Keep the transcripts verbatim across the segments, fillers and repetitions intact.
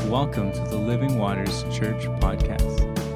Welcome to the Living Waters Church podcast.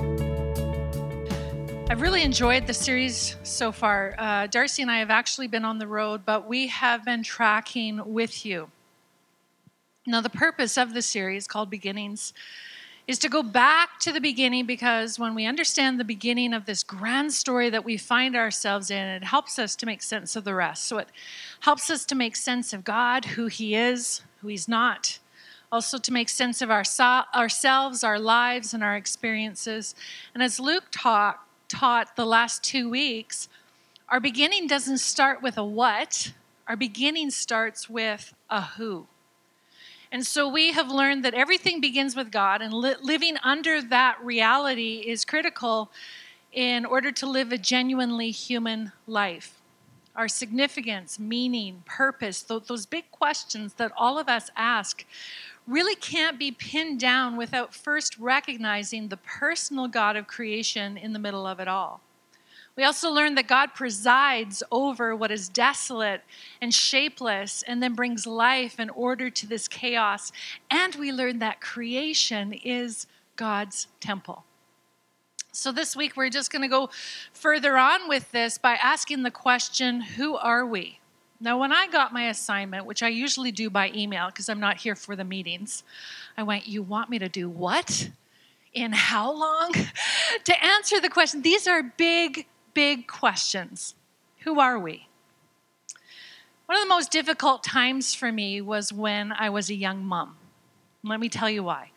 I've really enjoyed the series so far. Uh, Darcy and I have actually been on the road, but we have been tracking with you. Now, the purpose of the series, called Beginnings, is to go back to the beginning, because when we understand the beginning of this grand story that we find ourselves in, it helps us to make sense of the rest. So it helps us to make sense of God, who He is, who He's not. Also to make sense of our, ourselves, our lives, and our experiences. And as Luke taught, taught the last two weeks, our beginning doesn't start with a what. Our beginning starts with a who. And so we have learned that everything begins with God, and li- living under that reality is critical in order to live a genuinely human life. Our significance, meaning, purpose, th- those big questions that all of us ask really can't be pinned down without first recognizing the personal God of creation in the middle of it all. We also learned that God presides over what is desolate and shapeless and then brings life and order to this chaos. And we learned that creation is God's temple. So this week we're just going to go further on with this by asking the question, who are we? Now, when I got my assignment, which I usually do by email because I'm not here for the meetings, I went, you want me to do what? In how long? To answer the question, these are big, big questions. Who are we? One of the most difficult times for me was when I was a young mom. Let me tell you why.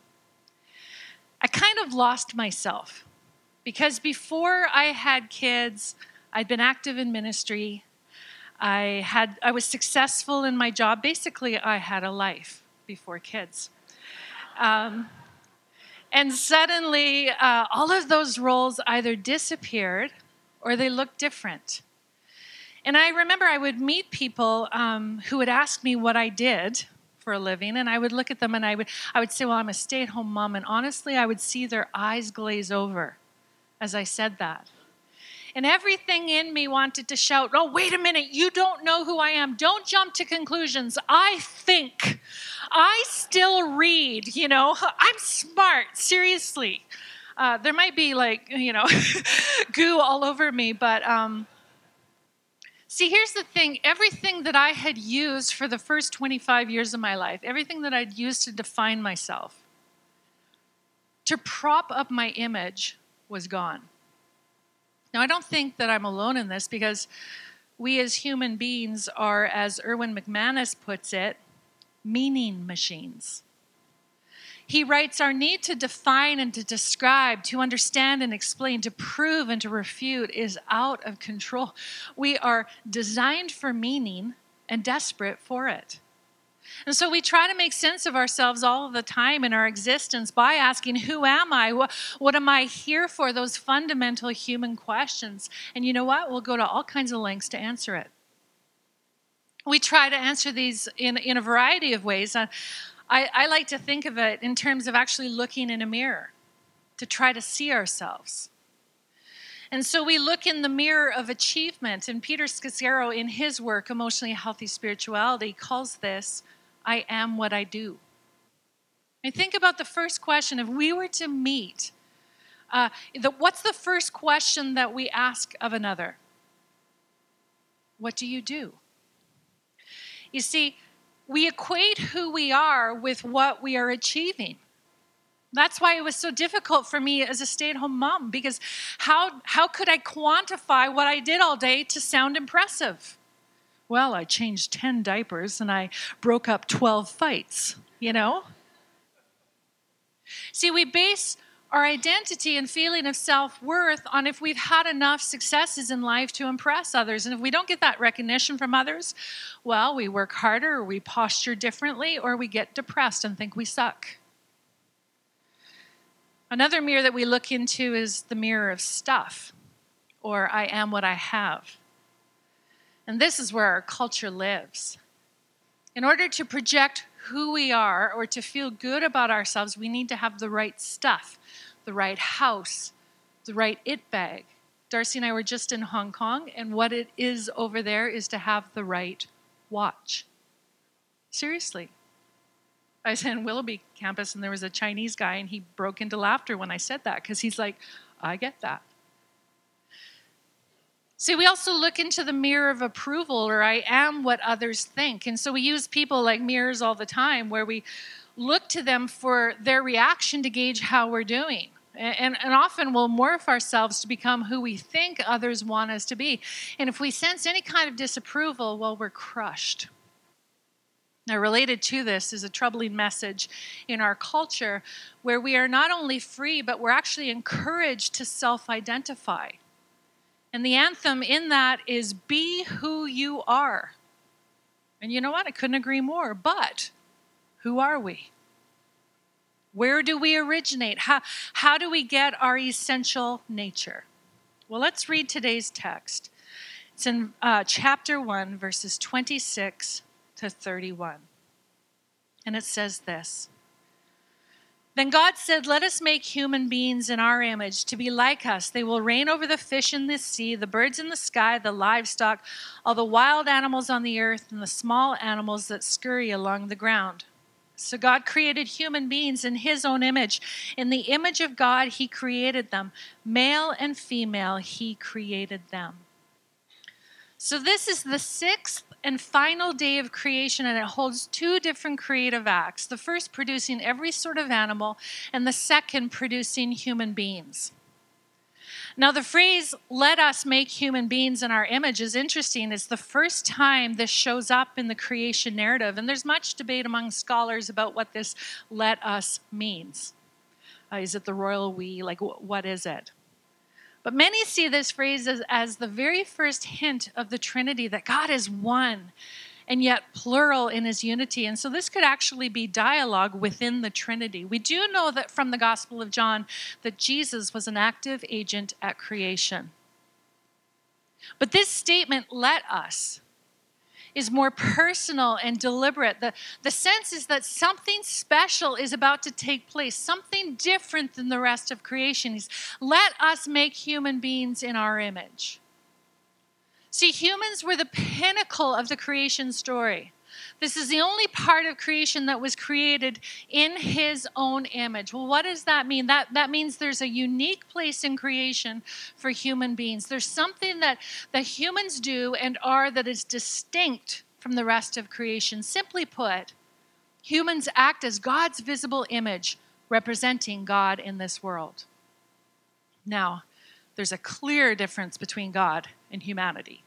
I kind of lost myself because before I had kids, I'd been active in ministry. I had I was successful in my job. Basically, I had a life before kids. Um, and suddenly, uh, all of those roles either disappeared or they looked different. And I remember I would meet people um, who would ask me what I did for a living, and I would look at them and I would I would say, well, I'm a stay-at-home mom. And honestly, I would see their eyes glaze over as I said that. And everything in me wanted to shout, oh, wait a minute, you don't know who I am. Don't jump to conclusions. I think. I still read, you know. I'm smart, seriously. Uh, there might be like, you know, goo all over me. But um, see, here's the thing. Everything that I had used for the first twenty-five years of my life, everything that I'd used to define myself, to prop up my image, was gone. Now, I don't think that I'm alone in this, because we as human beings are, as Erwin McManus puts it, meaning machines. He writes, our need to define and to describe, to understand and explain, to prove and to refute is out of control. We are designed for meaning and desperate for it. And so we try to make sense of ourselves all of the time in our existence by asking, who am I? What, what am I here for? Those fundamental human questions. And you know what? We'll go to all kinds of lengths to answer it. We try to answer these in, in a variety of ways. Uh, I, I like to think of it in terms of actually looking in a mirror to try to see ourselves. And so we look in the mirror of achievement. And Peter Scazzero, in his work, Emotionally Healthy Spirituality, calls this, I am what I do. And think about the first question. If we were to meet, uh, the, what's the first question that we ask of another? What do you do? You see, we equate who we are with what we are achieving. That's why it was so difficult for me as a stay-at-home mom, because how, how could I quantify what I did all day to sound impressive? Well, I changed ten diapers and I broke up twelve fights, you know? See, we base our identity and feeling of self-worth on if we've had enough successes in life to impress others. And if we don't get that recognition from others, well, we work harder, or we posture differently, or we get depressed and think we suck. Another mirror that we look into is the mirror of stuff, or I am what I have. And this is where our culture lives. In order to project who we are or to feel good about ourselves, we need to have the right stuff, the right house, the right it bag. Darcy and I were just in Hong Kong, and what it is over there is to have the right watch. Seriously. I was in Willoughby campus, and there was a Chinese guy, and he broke into laughter when I said that, because he's like, I get that. See, we also look into the mirror of approval, or I am what others think. And so we use people like mirrors all the time, where we look to them for their reaction to gauge how we're doing. And, and often we'll morph ourselves to become who we think others want us to be. And if we sense any kind of disapproval, well, we're crushed. Now, related to this is a troubling message in our culture, where we are not only free, but we're actually encouraged to self-identify. And the anthem in that is, be who you are. And you know what? I couldn't agree more. But who are we? Where do we originate? How, how do we get our essential nature? Well, let's read today's text. It's in uh, chapter one, verses twenty-six to thirty-one. And it says this. Then God said, let us make human beings in our image to be like us. They will reign over the fish in the sea, the birds in the sky, the livestock, all the wild animals on the earth, and the small animals that scurry along the ground. So God created human beings in his own image. In the image of God, he created them. Male and female, he created them. So this is the sixth and final day of creation, and it holds two different creative acts. The first producing every sort of animal, and the second producing human beings. Now, the phrase, let us make human beings in our image, is interesting. It's the first time this shows up in the creation narrative, and there's much debate among scholars about what this let us means. Uh, is it the royal we? Like, w- what is it? But many see this phrase as, as the very first hint of the Trinity, that God is one and yet plural in his unity. And so this could actually be dialogue within the Trinity. We do know that from the Gospel of John that Jesus was an active agent at creation. But this statement, let us, is more personal and deliberate. The, the sense is that something special is about to take place, something different than the rest of creation. He's, let us make human beings in our image. See, humans were the pinnacle of the creation story. This is the only part of creation that was created in his own image. Well, what does that mean? That, that means there's a unique place in creation for human beings. There's something that, that humans do and are that is distinct from the rest of creation. Simply put, humans act as God's visible image, representing God in this world. Now, there's a clear difference between God and humanity.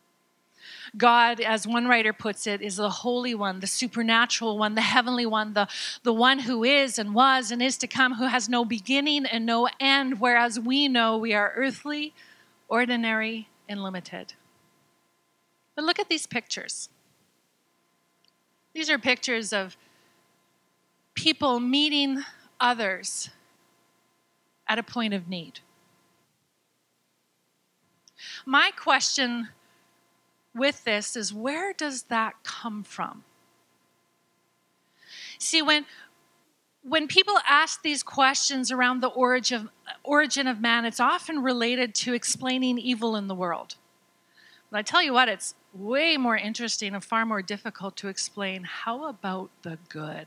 God, as one writer puts it, is the Holy One, the supernatural one, the heavenly one, the, the one who is and was and is to come, who has no beginning and no end, whereas we know we are earthly, ordinary, and limited. But look at these pictures. These are pictures of people meeting others at a point of need. My question with this is, where does that come from? See, when, when people ask these questions around the origin, origin of man, it's often related to explaining evil in the world. But I tell you what, it's way more interesting and far more difficult to explain. How about the good?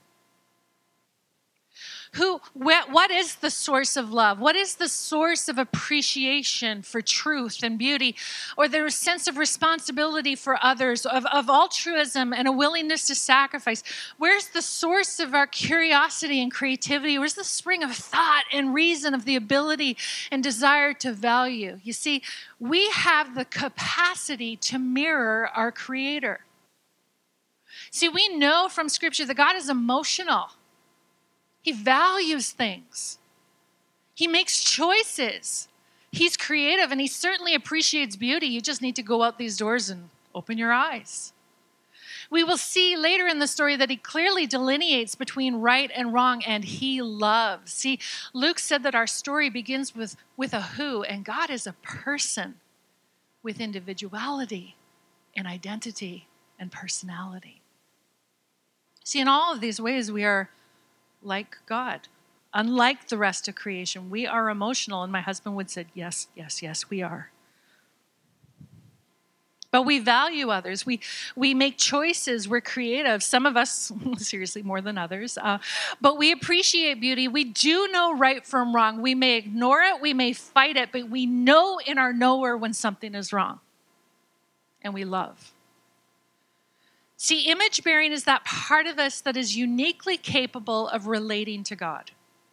Who, wh- what is the source of love? What is the source of appreciation for truth and beauty, or their sense of responsibility for others, of, of altruism and a willingness to sacrifice? Where's the source of our curiosity and creativity? Where's the spring of thought and reason, of the ability and desire to value? You see, we have the capacity to mirror our Creator. See, we know from Scripture that God is emotional. He values things. He makes choices. He's creative, and he certainly appreciates beauty. You just need to go out these doors and open your eyes. We will see later in the story that he clearly delineates between right and wrong, and he loves. See, Luke said that our story begins with, with a who, and God is a person with individuality and identity and personality. See, in all of these ways, we are like God. Unlike the rest of creation, we are emotional, and my husband would say, yes, yes, yes, we are. But we value others. We we make choices. We're creative. Some of us, seriously, more than others. Uh, but we appreciate beauty. We do know right from wrong. We may ignore it. We may fight it. But we know in our knower when something is wrong. And we love. See, image bearing is that part of us that is uniquely capable of relating to God.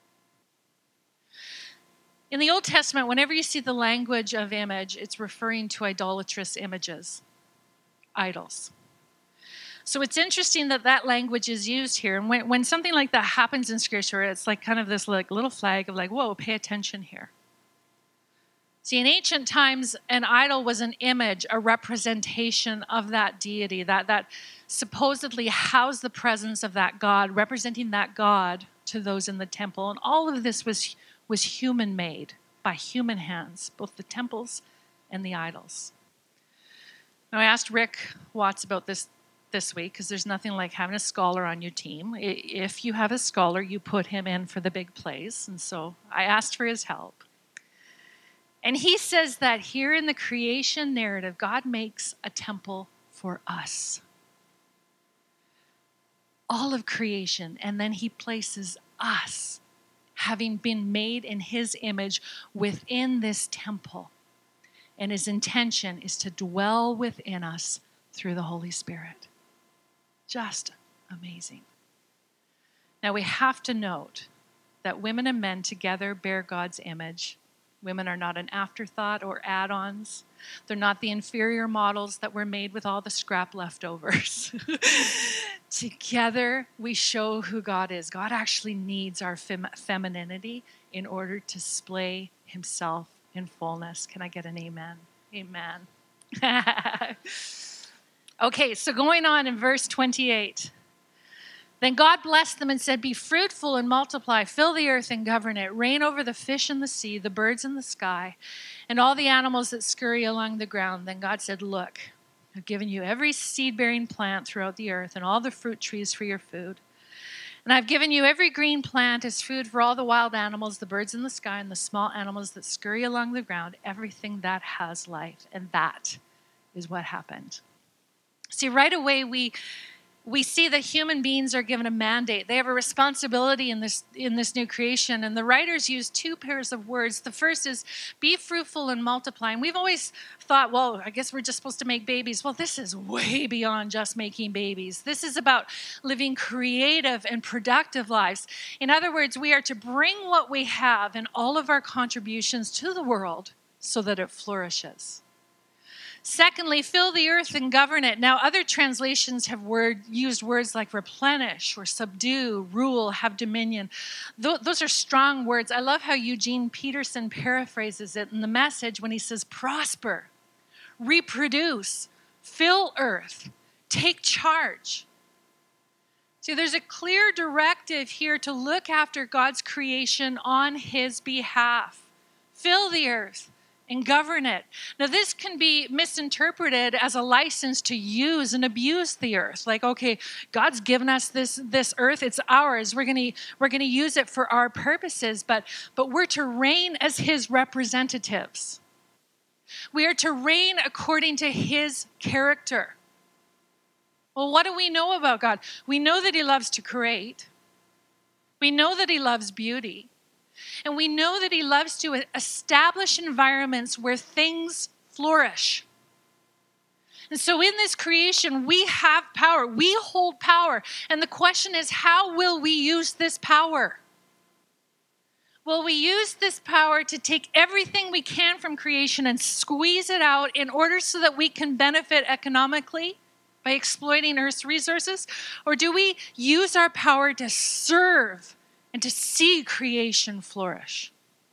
In the Old Testament, whenever you see the language of image, it's referring to idolatrous images, idols. So it's interesting that that language is used here. And when, when something like that happens in Scripture, it's like kind of this like little flag of like, whoa, pay attention here. See, in ancient times, an idol was an image, a representation of that deity, that, that supposedly housed the presence of that God, representing that God to those in the temple. And all of this was, was human-made by human hands, both the temples and the idols. Now, I asked Rick Watts about this this week, because there's nothing like having a scholar on your team. If you have a scholar, you put him in for the big plays. And so I asked for his help. And he says that here in the creation narrative, God makes a temple for us. All of creation. And then he places us, having been made in his image, within this temple. And his intention is to dwell within us through the Holy Spirit. Just amazing. Now we have to note that women and men together bear God's image. Women are not an afterthought or add-ons. They're not the inferior models that were made with all the scrap leftovers. Together, we show who God is. God actually needs our fem- femininity in order to display himself in fullness. Can I get an amen? Amen. Okay, so going on in verse twenty-eight. Then God blessed them and said, be fruitful and multiply, fill the earth and govern it, reign over the fish in the sea, the birds in the sky, and all the animals that scurry along the ground. Then God said, look, I've given you every seed-bearing plant throughout the earth and all the fruit trees for your food. And I've given you every green plant as food for all the wild animals, the birds in the sky, and the small animals that scurry along the ground, everything that has life. And that is what happened. See, right away we... We see that human beings are given a mandate. They have a responsibility in this in this new creation. And the writers use two pairs of words. The first is be fruitful and multiply. And we've always thought, well, I guess we're just supposed to make babies. Well, this is way beyond just making babies. This is about living creative and productive lives. In other words, we are to bring what we have and all of our contributions to the world so that it flourishes. Secondly, fill the earth and govern it. Now, other translations have word, used words like replenish or subdue, rule, have dominion. Th- those are strong words. I love how Eugene Peterson paraphrases it in the Message when he says prosper, reproduce, fill earth, take charge. See, there's a clear directive here to look after God's creation on his behalf. Fill the earth and govern it. Now, this can be misinterpreted as a license to use and abuse the earth. Like, okay, God's given us this, this earth, it's ours. We're gonna we're gonna use it for our purposes, but, but we're to reign as his representatives. We are to reign according to his character. Well, what do we know about God? We know that he loves to create. We know that he loves beauty. And we know that he loves to establish environments where things flourish. And so in this creation, we have power. We hold power. And the question is, how will we use this power? Will we use this power to take everything we can from creation and squeeze it out in order so that we can benefit economically by exploiting Earth's resources? Or do we use our power to serve and to see creation flourish?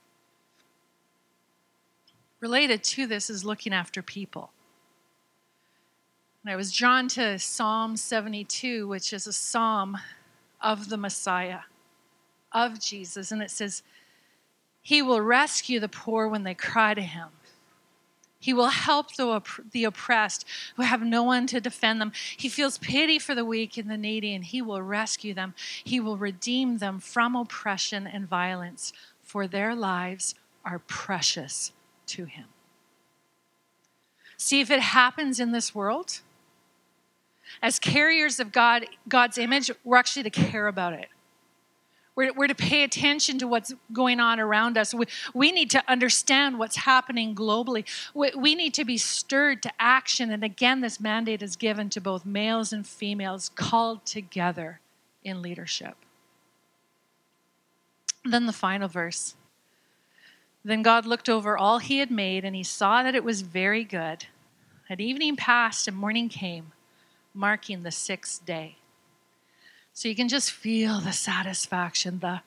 Related to this is looking after people. And I was drawn to Psalm seventy-two, which is a psalm of the Messiah, of Jesus. And it says, he will rescue the poor when they cry to him. He will help the, opp- the oppressed who have no one to defend them. He feels pity for the weak and the needy, and he will rescue them. He will redeem them from oppression and violence, for their lives are precious to him. See, if it happens in this world, as carriers of God, God's image, we're actually to care about it. We're, we're to pay attention to what's going on around us. We, we need to understand what's happening globally. We, we need to be stirred to action. And again, this mandate is given to both males and females, called together in leadership. Then the final verse. Then God looked over all he had made, and he saw that it was very good. And evening passed and morning came, marking the sixth day. So you can just feel the satisfaction, the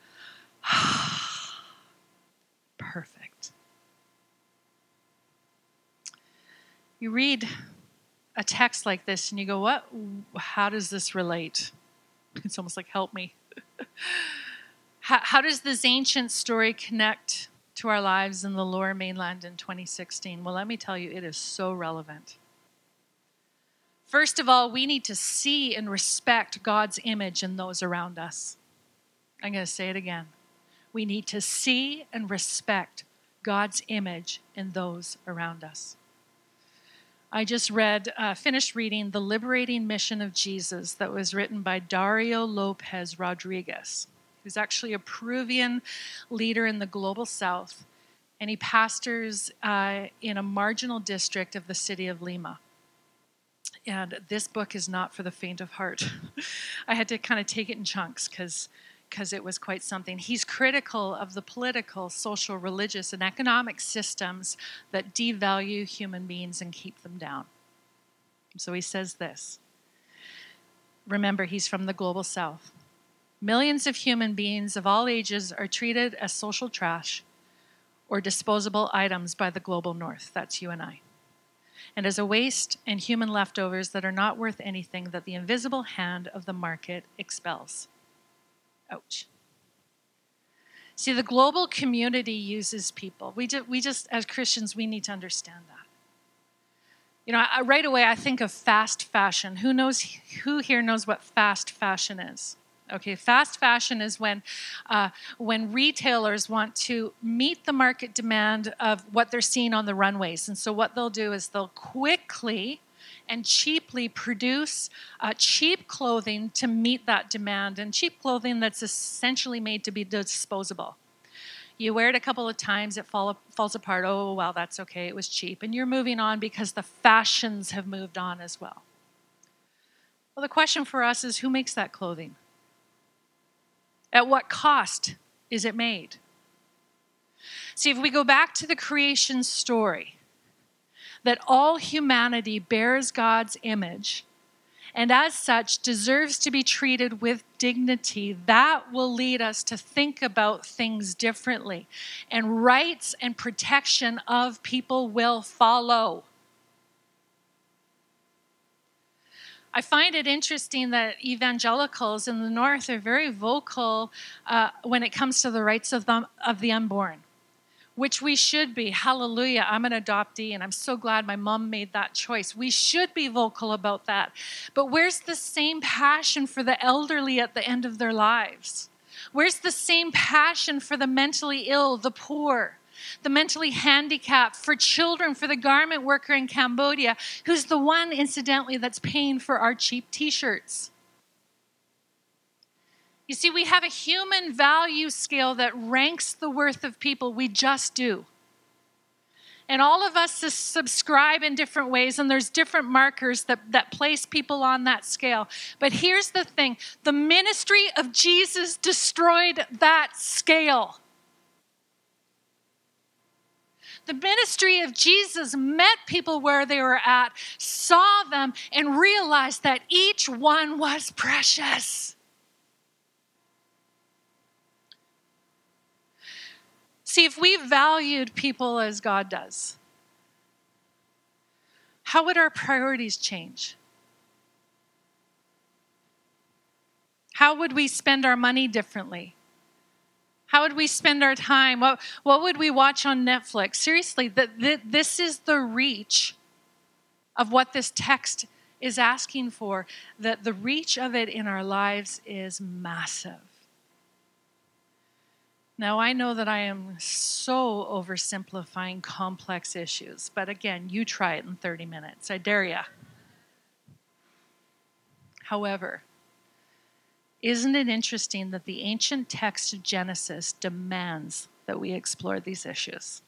perfect. You read a text like this and you go, what? How does this relate? It's almost like, help me. how, how does this ancient story connect to our lives in the Lower Mainland in twenty sixteen? Well, let me tell you, it is so relevant. First of all, we need to see and respect God's image in those around us. I'm going to say it again. We need to see and respect God's image in those around us. I just read, uh, finished reading The Liberating Mission of Jesus that was written by Dario Lopez Rodriguez, who's actually a Peruvian leader in the Global South, and he pastors uh, in a marginal district of the city of Lima. And this book is not for the faint of heart. I had to kind of take it in chunks because because it was quite something. He's critical of the political, social, religious, and economic systems that devalue human beings and keep them down. So he says this. Remember, he's from the Global South. Millions of human beings of all ages are treated as social trash or disposable items by the Global North. That's you and I. And as a waste and human leftovers that are not worth anything that the invisible hand of the market expels. Ouch. See, the global community uses people. We just, we just, as Christians, we need to understand that. You know, I, right away I think of fast fashion. Who knows, who here knows what fast fashion is? Okay, fast fashion is when uh, when retailers want to meet the market demand of what they're seeing on the runways. And so what they'll do is they'll quickly and cheaply produce uh, cheap clothing to meet that demand, and cheap clothing that's essentially made to be disposable. You wear it a couple of times, it fall, falls apart. Oh, well, that's okay, it was cheap. And you're moving on because the fashions have moved on as well. Well, the question for us is, who makes that clothing? At what cost is it made? See, if we go back to the creation story, that all humanity bears God's image, and as such deserves to be treated with dignity, that will lead us to think about things differently. And rights and protection of people will follow. I find it interesting that evangelicals in the North are very vocal uh, when it comes to the rights of the, of the unborn, which we should be. Hallelujah, I'm an adoptee, and I'm so glad my mom made that choice. We should be vocal about that. But where's the same passion for the elderly at the end of their lives? Where's the same passion for the mentally ill, the poor, the mentally handicapped, for children, for the garment worker in Cambodia, who's the one, incidentally, that's paying for our cheap t-shirts? You see, we have a human value scale that ranks the worth of people. We just do. And all of us subscribe in different ways, and there's different markers that, that place people on that scale. But here's the thing. The ministry of Jesus destroyed that scale. The ministry of Jesus met people where they were at, saw them, and realized that each one was precious. See, if we valued people as God does, how would our priorities change? How would we spend our money differently? How would we spend our time? What, what would we watch on Netflix? Seriously, the, the, this is the reach of what this text is asking for. That the reach of it in our lives is massive. Now, I know that I am so oversimplifying complex issues, but again, you try it in thirty minutes. I dare ya. However, isn't it interesting that the ancient text of Genesis demands that we explore these issues?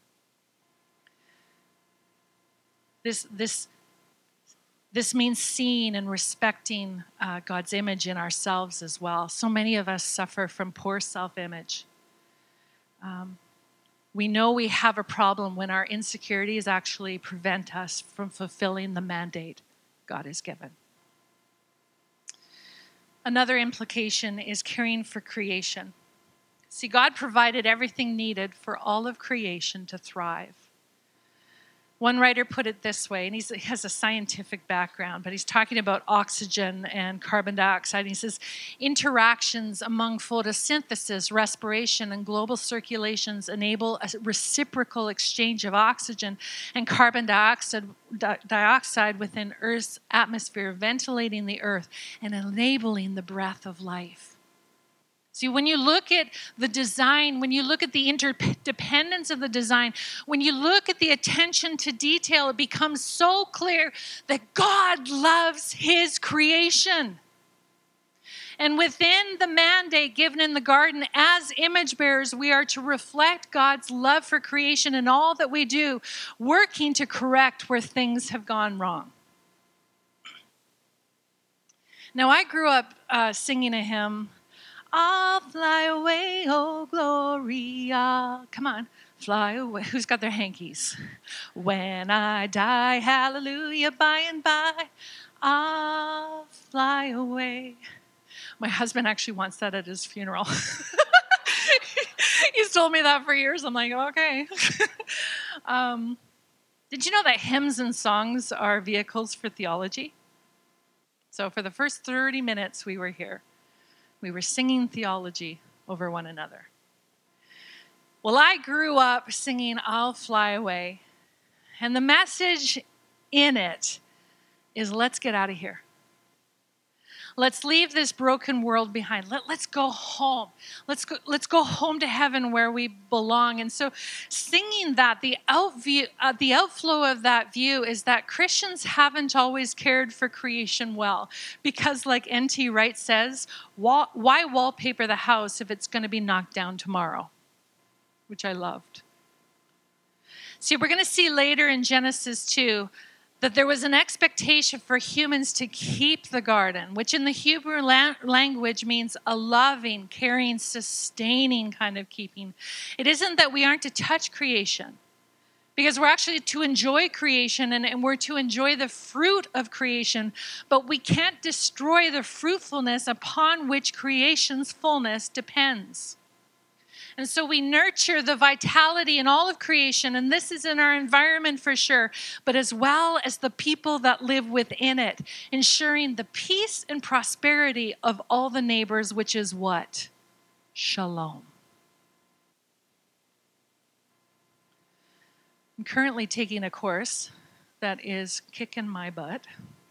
This, this, this means seeing and respecting uh, God's image in ourselves as well. So many of us suffer from poor self-image. Um, we know we have a problem when our insecurities actually prevent us from fulfilling the mandate God has given. Another implication is caring for creation. See, God provided everything needed for all of creation to thrive. One writer put it this way, and he's, he has a scientific background, but he's talking about oxygen and carbon dioxide. And he says, interactions among photosynthesis, respiration, and global circulations enable a reciprocal exchange of oxygen and carbon dioxide, di- dioxide within Earth's atmosphere, ventilating the Earth and enabling the breath of life. See, when you look at the design, when you look at the interdependence of the design, when you look at the attention to detail, it becomes so clear that God loves his creation. And within the mandate given in the garden, as image bearers, we are to reflect God's love for creation in all that we do, working to correct where things have gone wrong. Now, I grew up uh, singing a hymn, I'll fly away, oh Gloria. Come on, fly away. Who's got their hankies? When I die, hallelujah, by and by, I'll fly away. My husband actually wants that at his funeral. He's told me that for years. I'm like, okay. um, did you know that hymns and songs are vehicles for theology? So for the first thirty minutes we were here, we were singing theology over one another. Well, I grew up singing I'll Fly Away. And the message in it is let's get out of here. Let's leave this broken world behind. Let, let's go home. Let's go, let's go home to heaven where we belong. And so singing that, the, outview, uh, the outflow of that view is that Christians haven't always cared for creation well. Because like N T Wright says, wall, why wallpaper the house if it's going to be knocked down tomorrow? Which I loved. See, we're going to see later in Genesis two that there was an expectation for humans to keep the garden, which in the Hebrew la- language means a loving, caring, sustaining kind of keeping. It isn't that we aren't to touch creation, because we're actually to enjoy creation and, and we're to enjoy the fruit of creation, but we can't destroy the fruitfulness upon which creation's fullness depends. And so we nurture the vitality in all of creation, and this is in our environment for sure, but as well as the people that live within it, ensuring the peace and prosperity of all the neighbors, which is what? Shalom. I'm currently taking a course that is kicking my butt.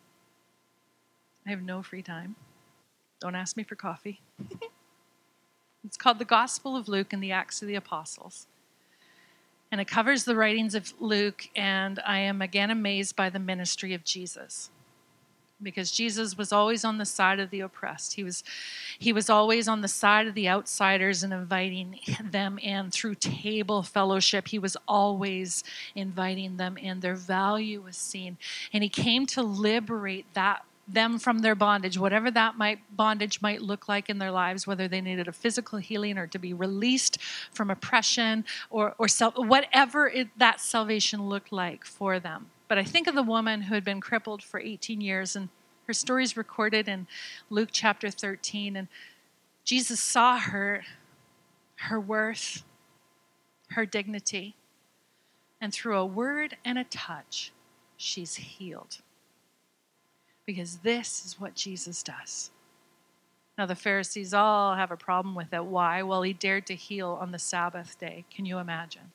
I have no free time. Don't ask me for coffee. It's called The Gospel of Luke and the Acts of the Apostles. And it covers the writings of Luke, and I am again amazed by the ministry of Jesus. Because Jesus was always on the side of the oppressed. He was, he was always on the side of the outsiders and inviting them in through table fellowship. He was always inviting them in. Their value was seen. And he came to liberate that them from their bondage, whatever that might bondage might look like in their lives, whether they needed a physical healing or to be released from oppression or, or self, whatever it, that salvation looked like for them. But I think of the woman who had been crippled for eighteen years, and her story is recorded in Luke chapter thirteen. And Jesus saw her, her worth, her dignity, and through a word and a touch, she's healed. Because this is what Jesus does. Now, the Pharisees all have a problem with it. Why? Well, he dared to heal on the Sabbath day. Can you imagine?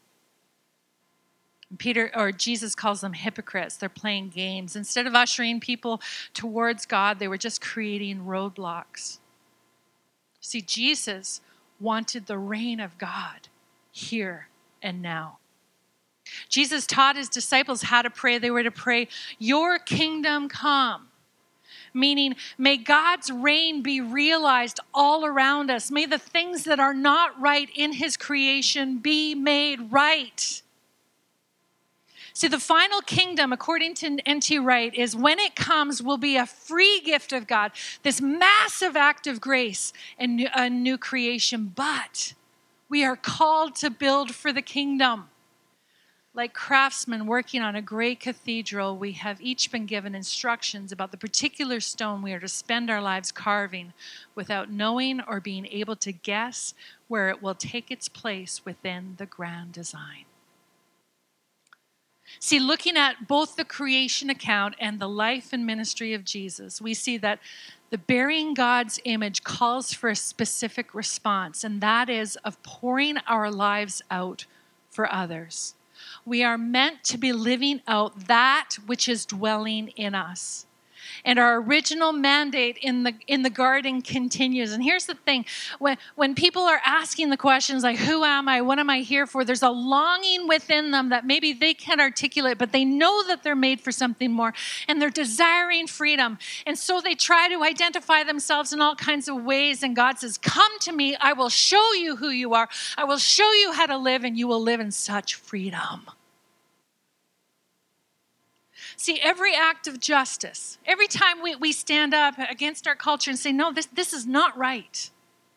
Peter or Jesus calls them hypocrites. They're playing games. Instead of ushering people towards God, they were just creating roadblocks. See, Jesus wanted the reign of God here and now. Jesus taught his disciples how to pray. They were to pray, "Your kingdom come." Meaning, may God's reign be realized all around us. May the things that are not right in his creation be made right. See, the final kingdom, according to N T Wright, is when it comes, will be a free gift of God, this massive act of grace and a new creation. But we are called to build for the kingdom. Like craftsmen working on a great cathedral, we have each been given instructions about the particular stone we are to spend our lives carving without knowing or being able to guess where it will take its place within the grand design. See, looking at both the creation account and the life and ministry of Jesus, we see that the bearing God's image calls for a specific response, and that is of pouring our lives out for others. We are meant to be living out that which is dwelling in us. And our original mandate in the in the garden continues. And here's the thing. When, when people are asking the questions like, who am I? What am I here for? There's a longing within them that maybe they can't articulate, but they know that they're made for something more. And they're desiring freedom. And so they try to identify themselves in all kinds of ways. And God says, come to me. I will show you who you are. I will show you how to live, and you will live in such freedom. See, every act of justice, every time we, we stand up against our culture and say, no, this, this is not right.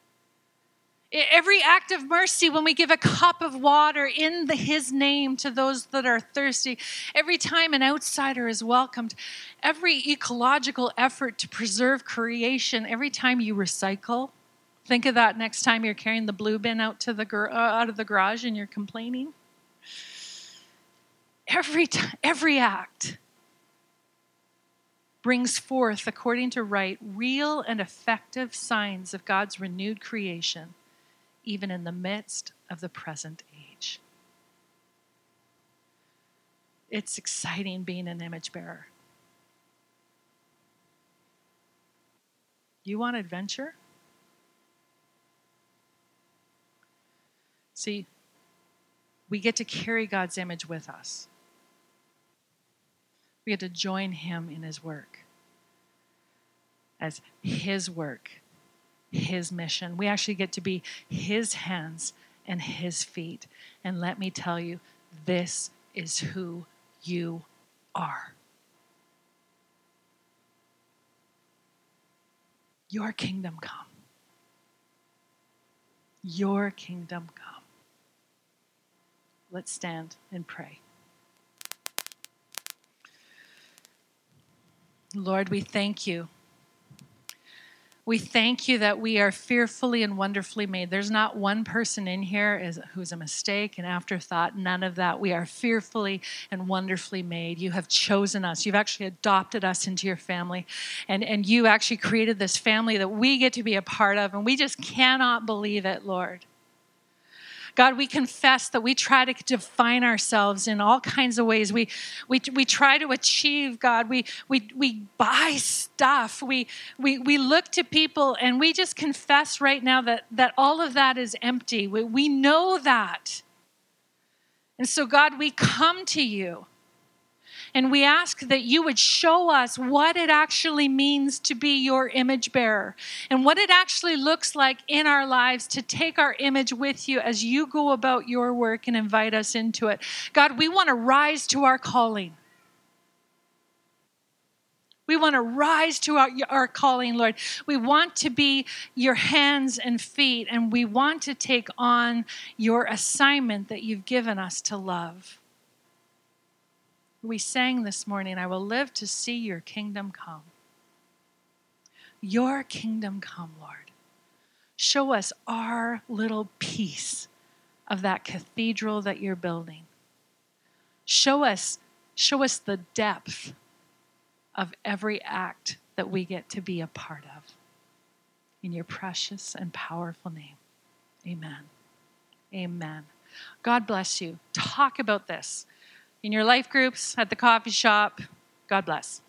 Every act of mercy when we give a cup of water in the, his name to those that are thirsty, every time an outsider is welcomed, every ecological effort to preserve creation, every time you recycle, think of that next time you're carrying the blue bin out, to the, uh, out of the garage and you're complaining. Every, t- every act brings forth, according to Wright, real and effective signs of God's renewed creation, even in the midst of the present age. It's exciting being an image bearer. You want adventure? See, we get to carry God's image with us. We get to join him in his work as his work, his mission. We actually get to be his hands and his feet. And let me tell you, this is who you are. Your kingdom come. Your kingdom come. Let's stand and pray. Lord, we thank you. We thank you that we are fearfully and wonderfully made. There's not one person in here who's a mistake, an afterthought, none of that. We are fearfully and wonderfully made. You have chosen us. You've actually adopted us into your family. And, and you actually created this family that we get to be a part of, and we just cannot believe it, Lord. God, we confess that we try to define ourselves in all kinds of ways. We we we try to achieve, God. We we we buy stuff. We we we look to people, and we just confess right now that that all of that is empty. We we know that. And so, God, we come to you. And we ask that you would show us what it actually means to be your image bearer and what it actually looks like in our lives to take our image with you as you go about your work and invite us into it. God, we want to rise to our calling. We want to rise to our, our calling, Lord. We want to be your hands and feet, and we want to take on your assignment that you've given us to love. We sang this morning, I will live to see your kingdom come. Your kingdom come, Lord. Show us our little piece of that cathedral that you're building. Show us, show us the depth of every act that we get to be a part of. In your precious and powerful name, amen. Amen. God bless you. Talk about this in your life groups, at the coffee shop. God bless.